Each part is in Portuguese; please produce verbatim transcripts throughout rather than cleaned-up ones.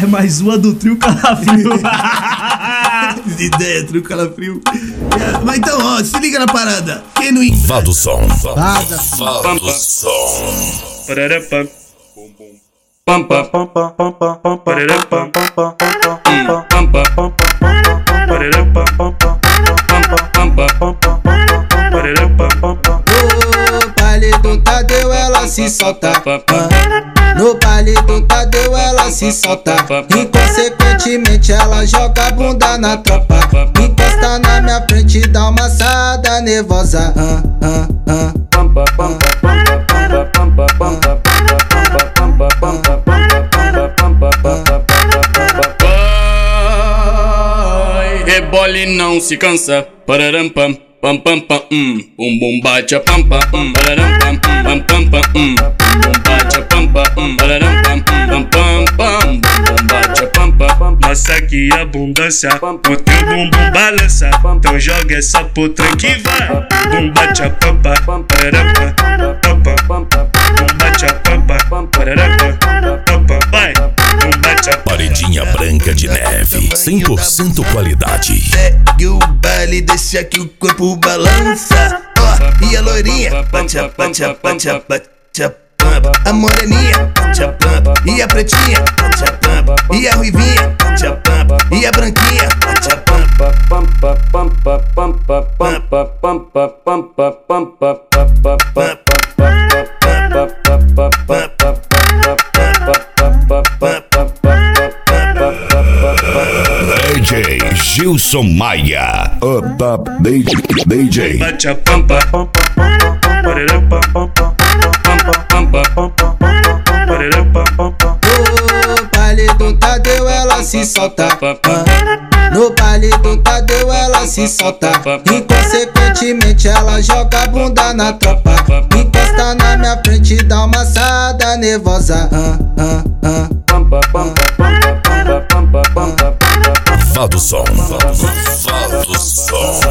É mais uma do trio Calafrio. Ideia, trio Calafrio. É, mas então, ó, se liga na parada. Quem não... Vá do som. Vá do som. Pararapam. Pam pam pam pam pam pam pam pararapam. Pam pam pam pararapam. Pam pam pam pararapam. No baile do Tadeu ela se solta. No baile do Tadeu ela se solta. Inconsequentemente ela joga a bunda na tropa. Encosta na minha frente e dá uma assada nervosa. Ah, ah, ah. Vai, rebole e não se cansa. Pararam pam pam pam pam hum. Bum bum bate a pampa hum. Pararam pam pam pam pam hum. Bum bate a pampa hum. Pararam pam pam pam pam. Bum bate a pampa. Nossa que abundância, o teu bumbum balança. Então joga essa potranca que vai. Bum bate a pampa. Pararam pam pam pam. Bum bate a pampa. Pararam pam. Vai. Bum bate a pampa. Paredinha branca de neve, cem por cento qualidade. Segue o baile, deixa que o corpo balança. Ó, e a loirinha, bate a, bate a, bate a, bate a pampa. A moreninha, bate a pampa. E a pretinha, bate a pampa. E a ruivinha, bate a pampa. E a branquinha, bate a pampa. Pampa, pampa, pampa, pampa, pampa, pampa, pampa, pampa, pampa. D J Gilson Maia, o top D J. Bate a pampa, parará pampa, pampa, pampa, parará pampa. No baile do Tadeu ela se solta. No baile do Tadeu ela se solta. Inconsequentemente ela joga a bunda na tropa. Encosta na minha frente e dá uma assada nervosa. Ah, ah, ah. Vá do som. Vá do som.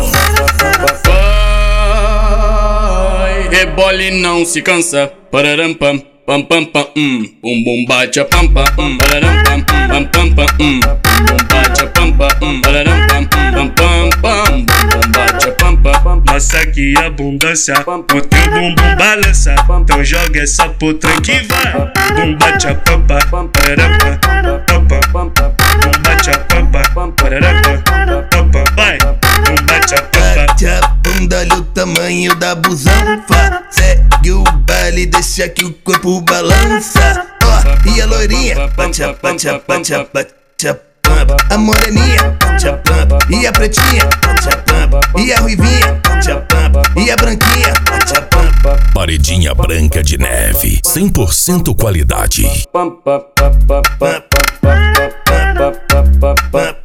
Vai, rebole e não se cansa. Pararam pam pam pam pam hum. Bum bum bate a pampa hum. Pararam pam pam pam pam hum. Bum bate a pampa hum. Pararam pam pam pam pam. Bum bate a pampa. Nossa que abundância, o teu bumbum balança. Então joga essa potranca que vai. Bum bate a pampa. Pararam pam pam pam. Bum bate a pampa. Pararam pam. Vai. Bum bate a pampa. Bate a bunda, olha o tamanho da busão. Segue o baile, deixa que o corpo balança. Ó, e a loirinha, bate a, bate a, bate a, bate a pampa. A moreninha, bate a pampa. E a pretinha, bate a pampa. E a ruivinha, bate a pampa. E a branquinha, bate a pampa. Paredinha branca de neve, cem por cento qualidade. Pampa, pampa, pampa, pampa, pampa, pampa.